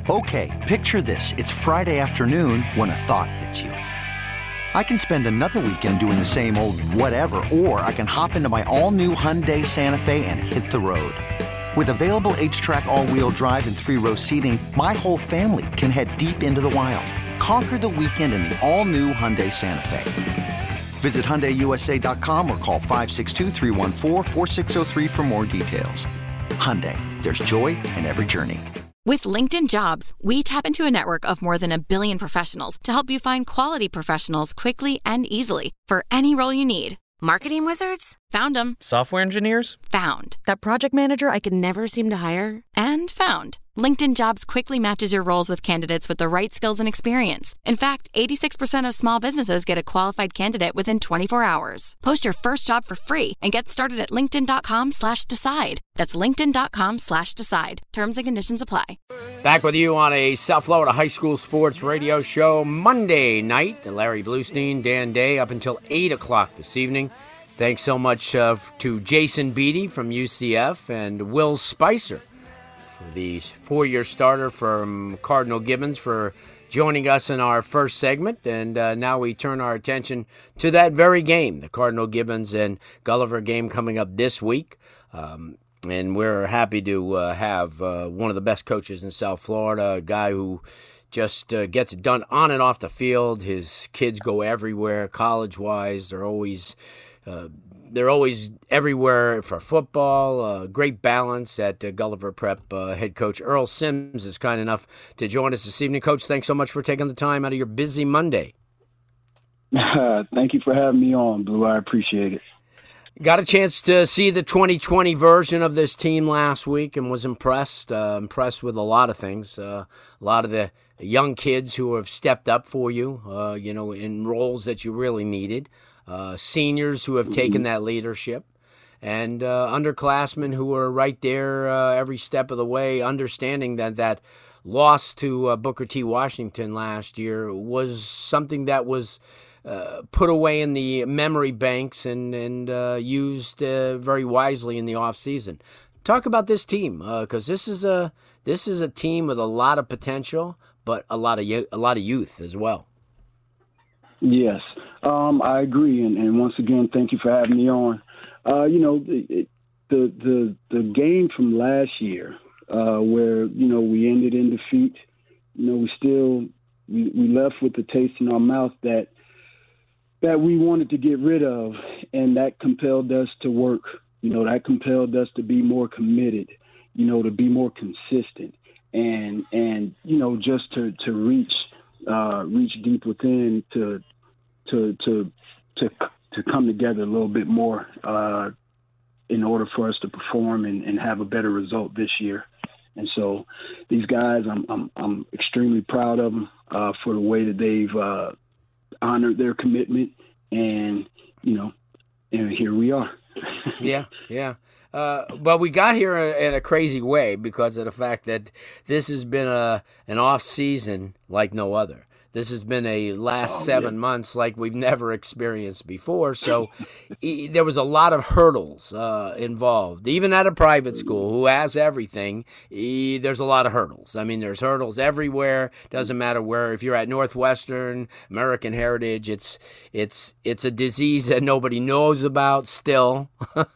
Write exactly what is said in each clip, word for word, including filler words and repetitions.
Okay, picture this. It's Friday afternoon when a thought hits you. I can spend another weekend doing the same old whatever, or I can hop into my all-new Hyundai Santa Fe and hit the road. With available H-Track all-wheel drive and three-row seating, my whole family can head deep into the wild. Conquer the weekend in the all-new Hyundai Santa Fe. Visit Hyundai U S A dot com or call five six two, three one four, four six zero three for more details. Hyundai, there's joy in every journey. With LinkedIn Jobs, we tap into a network of more than a billion professionals to help you find quality professionals quickly and easily for any role you need. Marketing wizards? Found them. Software engineers? Found. That project manager I could never seem to hire? And found. LinkedIn Jobs quickly matches your roles with candidates with the right skills and experience. In fact, eighty-six percent of small businesses get a qualified candidate within twenty-four hours. Post your first job for free and get started at linkedin.com slash decide. That's linkedin.com slash decide. Terms and conditions apply. Back with you on a South Florida High School Sports Radio show Monday night. Larry Bluestein, Dan Day, up until eight o'clock this evening. Thanks so much uh, to Jason Beatty from U C F and Will Spicer, for the four-year starter from Cardinal Gibbons, for joining us in our first segment. And uh, now we turn our attention to that very game, the Cardinal Gibbons and Gulliver game coming up this week. Um, and we're happy to uh, have uh, one of the best coaches in South Florida, a guy who just uh, gets it done on and off the field. His kids go everywhere, college-wise. They're always... Uh, They're always everywhere for football. Uh, great balance at uh, Gulliver Prep. Uh, head coach Earl Sims is kind enough to join us this evening. Coach, thanks so much for taking the time out of your busy Monday. Uh, thank you for having me on, Blue. I appreciate it. Got a chance to see the twenty twenty version of this team last week and was impressed. Uh, impressed with a lot of things. Uh, a lot of the young kids who have stepped up for you, uh, you know, in roles that you really needed. Uh, seniors who have taken that leadership, and uh, underclassmen who are right there uh, every step of the way, understanding that that loss to uh, Booker T. Washington last year was something that was uh, put away in the memory banks and, and uh, used uh, very wisely in the offseason. Talk about this team, because uh, this is a this is a team with a lot of potential, but a lot of a lot of youth as well. Yes, um, I agree, and, and once again, thank you for having me on. Uh, you know, the, the the the game from last year, uh, where you know we ended in defeat. You know, we still we, we left with the taste in our mouth that that we wanted to get rid of, and that compelled us to work. You know, that compelled us to be more committed. You know, to be more consistent, and and you know, just to to reach. Uh, reach deep within to to to to to come together a little bit more uh, in order for us to perform and, and have a better result this year. And so these guys, I'm I'm, I'm extremely proud of them uh, for the way that they've uh, honored their commitment, and you know, and here we are. yeah, yeah. Uh, but we got here in a crazy way because of the fact that this has been a an off season like no other. This has been a last oh, seven yeah. months like we've never experienced before. So e- there was a lot of hurdles uh, involved. Even at a private school who has everything, e- there's a lot of hurdles. I mean, there's hurdles everywhere. Doesn't matter where. If you're at Northwestern, American Heritage, it's it's it's a disease that nobody knows about still.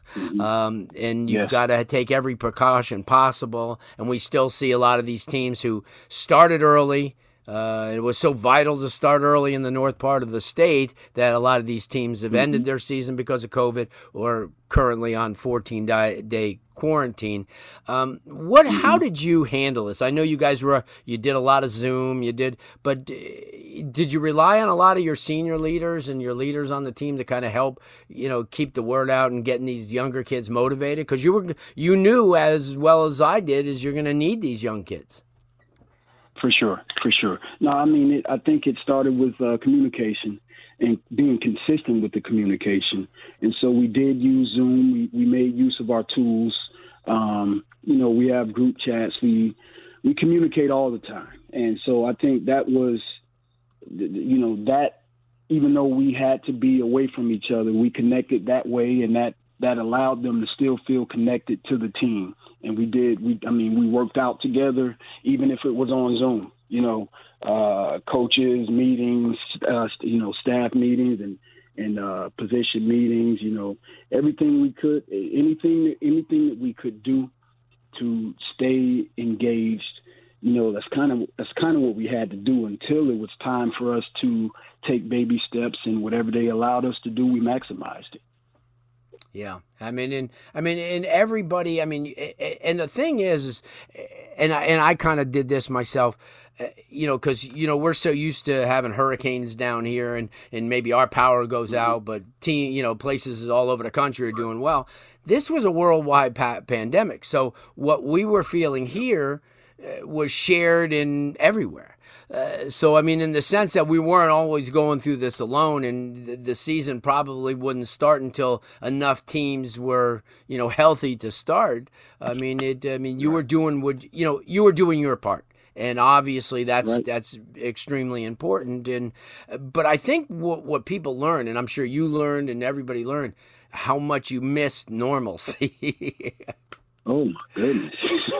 um, and you've yes. got to take every precaution possible. And we still see a lot of these teams who started early. Uh, it was so vital to start early in the north part of the state that a lot of these teams have mm-hmm. ended their season because of COVID or currently on fourteen-day quarantine. Um, what? Mm-hmm. How did you handle this? I know you guys were you did a lot of Zoom, you did, but did you rely on a lot of your senior leaders and your leaders on the team to kind of help, you know, keep the word out and getting these younger kids motivated? Because you were you knew as well as I did is you're going to need these young kids. For sure, for sure. No, I mean, it, I think it started with uh, communication and being consistent with the communication. And so we did use Zoom. We, we made use of our tools. Um, you know, we have group chats. We we communicate all the time. And so I think that was, you know, that even though we had to be away from each other, we connected that way, and that, that allowed them to still feel connected to the team. and we did. We, I mean, we worked out together, even if it was on Zoom. You know, uh, coaches meetings, uh, you know, staff meetings, and and uh, position meetings. You know, everything we could, anything, anything that we could do to stay engaged. You know, that's kind of that's kind of what we had to do until it was time for us to take baby steps, and whatever they allowed us to do, we maximized it. Yeah, I mean, and I mean, and everybody. I mean, and the thing is, is and I and I kind of did this myself, you know, because you know we're so used to having hurricanes down here, and and maybe our power goes out, but team, you know, places all over the country are doing well. This was a worldwide pa- pandemic, so what we were feeling here was shared in everywhere. Uh, so, I mean, in the sense that we weren't always going through this alone, and the, the season probably wouldn't start until enough teams were, you know, healthy to start. I mean, it. I mean, you were doing what you know. You were doing your part, and obviously that's right. That's extremely important. And but I think what what people learn, and I'm sure you learned, and everybody learned, how much you missed normalcy. Oh my goodness.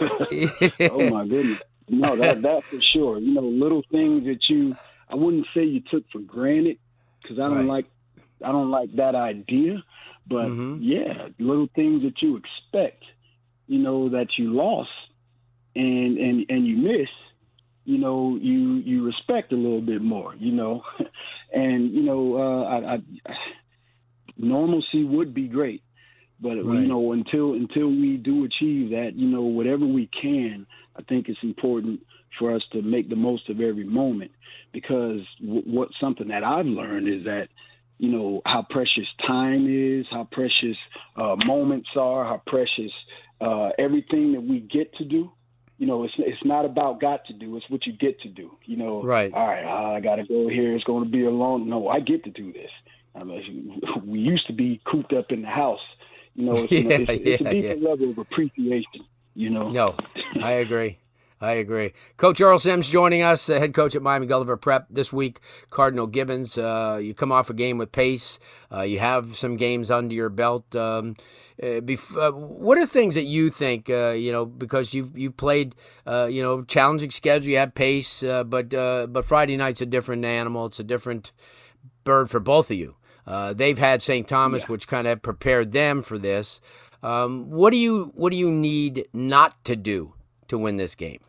Oh my goodness. No, that that for sure. You know, little things that you, I wouldn't say you took for granted, because I don't right. like, I don't like that idea. But mm-hmm. yeah, little things that you expect, you know, that you lost and and and you miss, you know, you you respect a little bit more, you know, and you know, uh, I, I normalcy would be great. But, right. you know, until until we do achieve that, you know, whatever we can, I think it's important for us to make the most of every moment, because w- what something that I've learned is that, you know, how precious time is, how precious uh, moments are, how precious uh, everything that we get to do. You know, it's it's not about got to do, it's what you get to do. You know, right. all right, uh, I got to go here, it's going to be a long, no, I get to do this. I mean, we used to be cooped up in the house. You know, it's, yeah, it's, yeah, it's a deeper yeah. level of appreciation, you know. No, I agree. I agree. Coach Earl Sims joining us, uh, head coach at Miami Gulliver Prep this week. Cardinal Gibbons, uh, you come off a game with pace. Uh, you have some games under your belt. Um, uh, bef- uh, what are things that you think, uh, you know, because you've you've played, uh, you know, challenging schedule, you have pace, uh, but uh, but Friday night's a different animal. It's a different bird for both of you. Uh, they've had Saint Thomas, yeah. which kind of prepared them for this. Um, what do you what do you need not to do to win this game?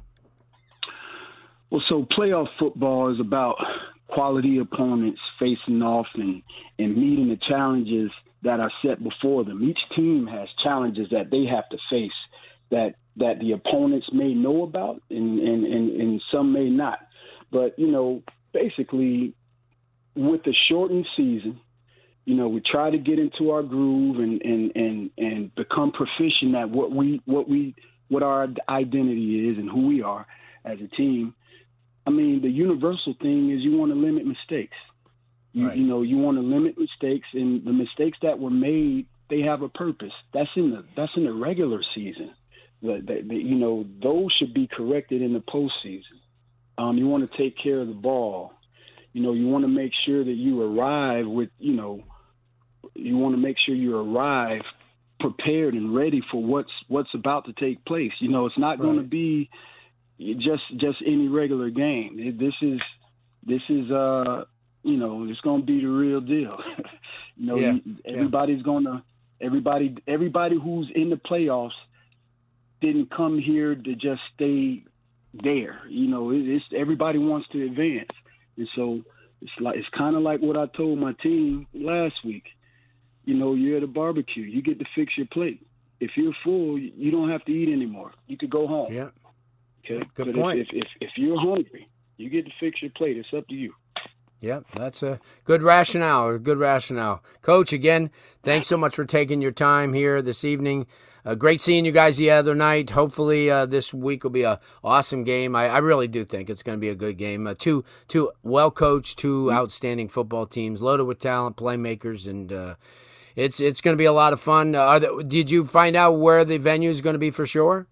Well, so playoff football is about quality opponents facing off and, and meeting the challenges that are set before them. Each team has challenges that they have to face that that the opponents may know about, and, and, and, and some may not. But, you know, basically, with the shortened season, you know, we try to get into our groove and, and, and, and become proficient at what we what we what our identity is and who we are as a team. I mean, the universal thing is you want to limit mistakes. You, right. you know, you want to limit mistakes, and the mistakes that were made, they have a purpose. That's in the that's in the regular season. The, the, the, you know, those should be corrected in the postseason. Um, you want to take care of the ball. You know, you want to make sure that you arrive with, you know, you want to make sure you arrive prepared and ready for what's what's about to take place. You know, it's not right. going to be just just any regular game. This is this is uh you know, it's going to be the real deal. you know, yeah. everybody's yeah. going to everybody everybody who's in the playoffs didn't come here to just stay there. You know, it, it's everybody wants to advance. And so it's like it's kind of like what I told my team last week. You know, you're at a barbecue. You get to fix your plate. If you're full, you don't have to eat anymore. You could go home. Yeah. Okay. Good but point. If, if, if, if you're hungry, you get to fix your plate. It's up to you. Yeah, that's a good rationale. A good rationale. Coach, again, thanks so much for taking your time here this evening. Uh, great seeing you guys the other night. Hopefully uh, this week will be an awesome game. I, I really do think it's going to be a good game. Uh, two two well-coached, two outstanding football teams, loaded with talent, playmakers, and uh, it's it's going to be a lot of fun. Uh, are there, did you find out where the venue is going to be for sure?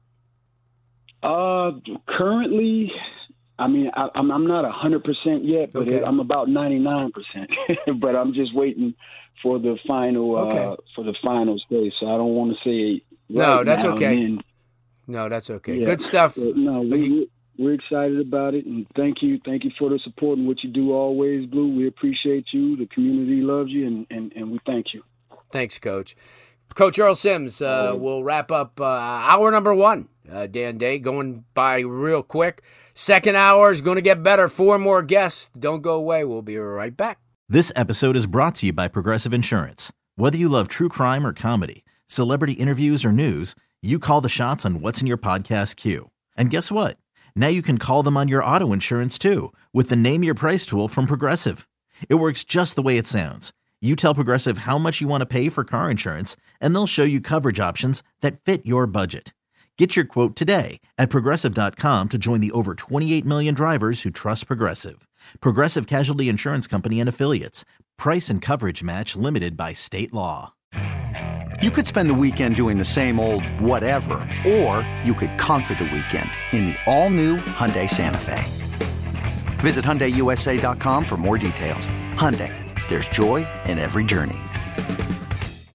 Uh, currently, I mean, I, I'm I'm not one hundred percent yet, but okay. it, I'm about ninety-nine percent. But I'm just waiting for the final okay. uh, for the final stage. So I don't want to say No, right that's now. okay. And, no, that's okay. yeah. Good stuff. So, no, we, we're excited about it, and thank you, thank you for the support and what you do always, Blue. We appreciate you. The community loves you, and, and, and we thank you. Thanks, Coach. Coach Earl Sims uh, will wrap up uh, hour number one. Uh, Dan Day going by real quick. Second hour is going to get better. Four more guests. Don't go away. We'll be right back. This episode is brought to you by Progressive Insurance. Whether you love true crime or comedy, celebrity interviews or news, you call the shots on what's in your podcast queue. And guess what? Now you can call them on your auto insurance too with the Name Your Price tool from Progressive. It works just the way it sounds. You tell Progressive how much you want to pay for car insurance, and they'll show you coverage options that fit your budget. Get your quote today at Progressive dot com to join the over twenty-eight million drivers who trust Progressive. Progressive Casualty Insurance Company and Affiliates. Price and coverage match limited by state law. You could spend the weekend doing the same old whatever, or you could conquer the weekend in the all-new Hyundai Santa Fe. Visit Hyundai U S A dot com for more details. Hyundai, there's joy in every journey.